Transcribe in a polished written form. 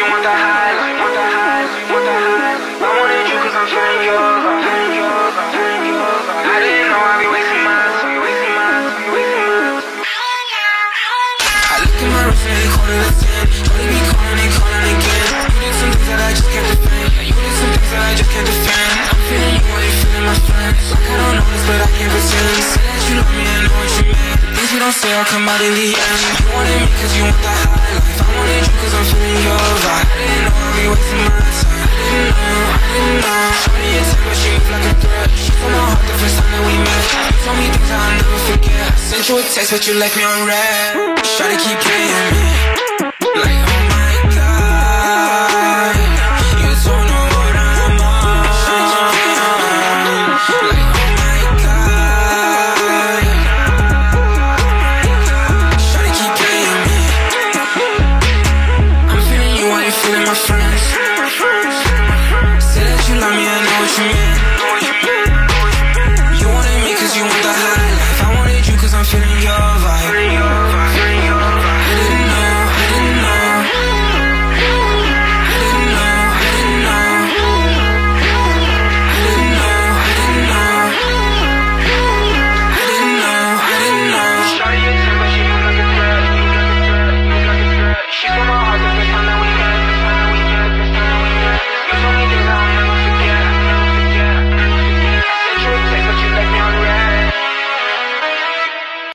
you want the high life, want the high life, want the high life. I wanted you cause I'm feeling yours, I'm feeling yours, I'm feeling yours. I didn't know I'd be wasting my time, wasting my time, wasting my time. I look at my wrist and they call it a 10. Shorty be calling and calling again. You did some things that I just can't defend. Yeah, you did some things that I just can't defend. I'm feeling you while you're feeling my friends. Like I don't know this but I can't pretend. Say that you love me, I know what you meant. The things we don't say all come out in the end. You wanted me cause you want the high life. I wanted you cause I'm feeling your vibe. I didn't know I'd be wasting my time. I didn't know. Shorty a 10 but she moves like a threat. She told my heart the first time that we met. You told me things I'll never forget. I sent you a text but you left me on red. Try to keep playing me like